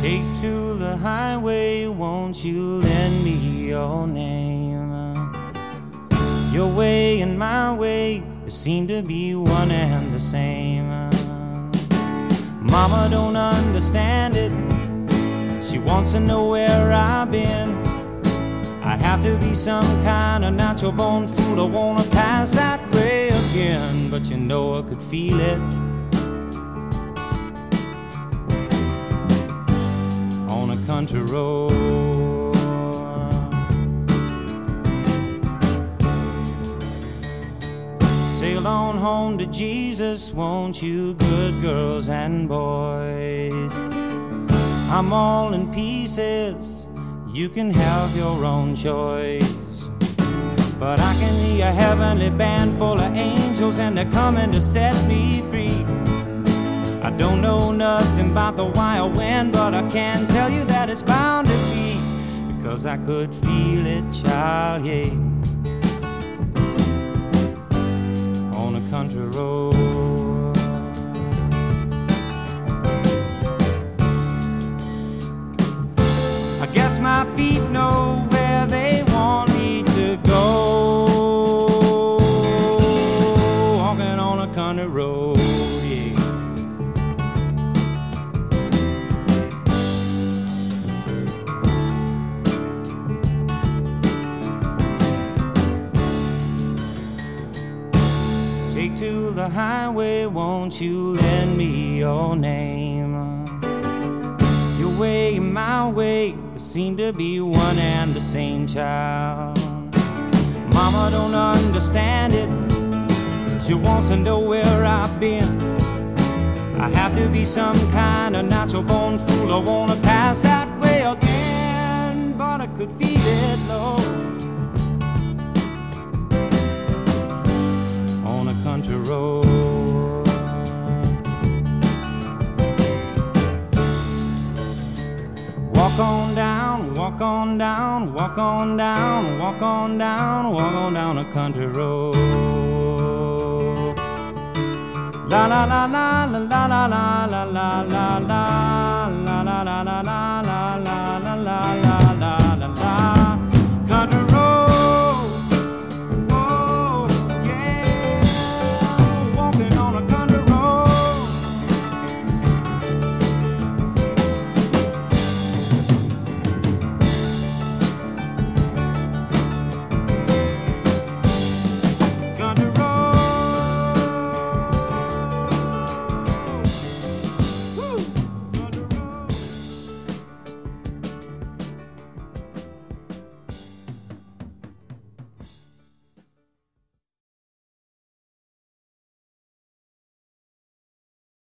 Take to the highway, won't you lend me your name? Your way and my way, they seem to be one and the same. Mama don't understand it, she wants to know where I've been. I'd have to be some kind of natural born fool to wanna pass that way again. But you know I could feel it on a country road. Sail on home to Jesus, won't you, good girls and boys? I'm all in pieces, you can have your own choice. But I can hear a heavenly band full of angels, and they're coming to set me free. I don't know nothing about the wild wind, but I can tell you that it's bound to be, because I could feel it, child, yeah, on a country road. I guess my feet know where they want me to go, walking on a country road, yeah. Take to the highway, won't you lend me your name? Your way, my way, they seem to be one and the same, child. Mama don't understand it, she wants to know where I've been. I have to be some kind of natural born fool, I wanna pass that way again. But I could feel it, Lord, on a country road. Walk on down, walk on down, walk on down, walk on down, walk on down a country road. La la la la la la la la la la la.